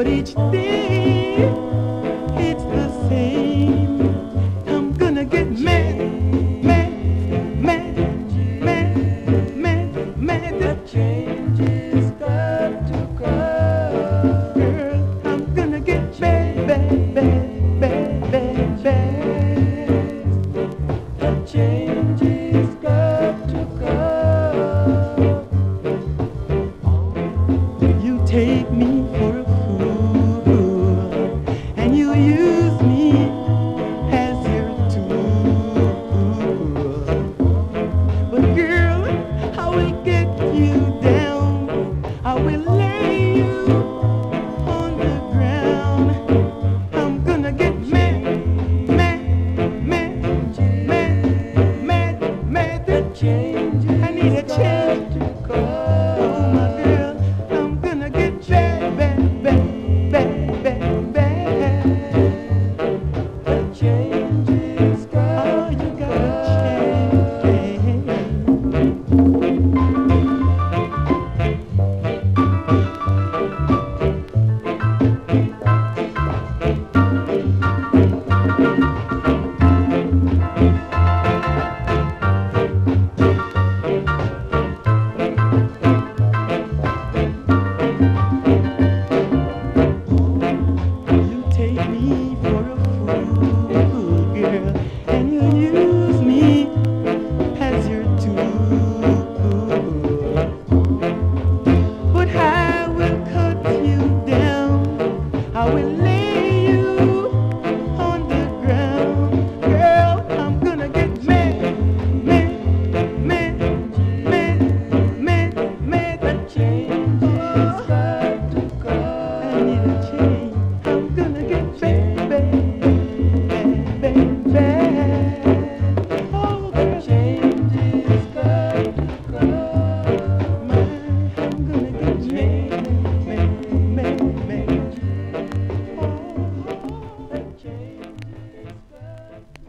But each day it's the same. I'm gonna get mad, mad, mad, mad, mad, mad. The change is got to come. Girl, I'm gonna get bad, bad, bad, bad, bad, bad. The change is got to come. You take me for a fool, and you use me as your tool. But girl, I will get you down. I will lay you on the ground. I'm gonna get mad, mad, mad, mad, mad, mad. The change, I need a change to come. Oh my girl, I'm gonna get bad, bad, bad, bad, bad, bad. The change is got. Oh, you gotta change. You take me for a fool, girl, and you use me as your tool. But I will cut you down. I will lay you on the ground. Girl, I'm gonna get mad, mad, mad, mad, mad, mad. The change is got to come. I need a change. I'm gonna get bad, bad, bad, bad. Oh, the change is got to come. I'm gonna get mad, mad, mad, mad. Oh, the change is got to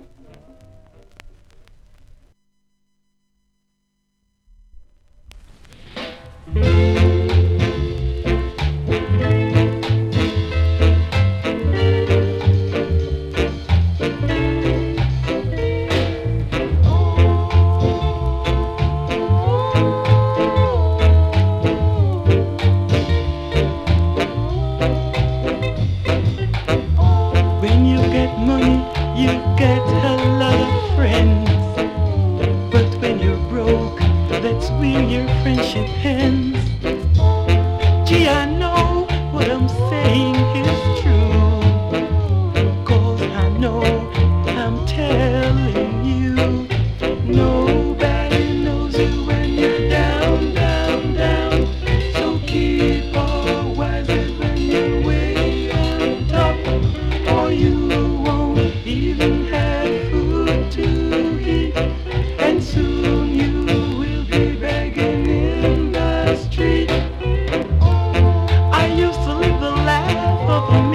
When you get money, you get a lot of friends. But when you're broke, that's where your friendship ends. Gee, I know what I'm saying is true, 'cause I know I'm telling you. Nobody knows you when you're down, down, down. So keep all wise when you're way on top, or you won't even have food to eat, and soon you will be begging in the street. I used to live the life of a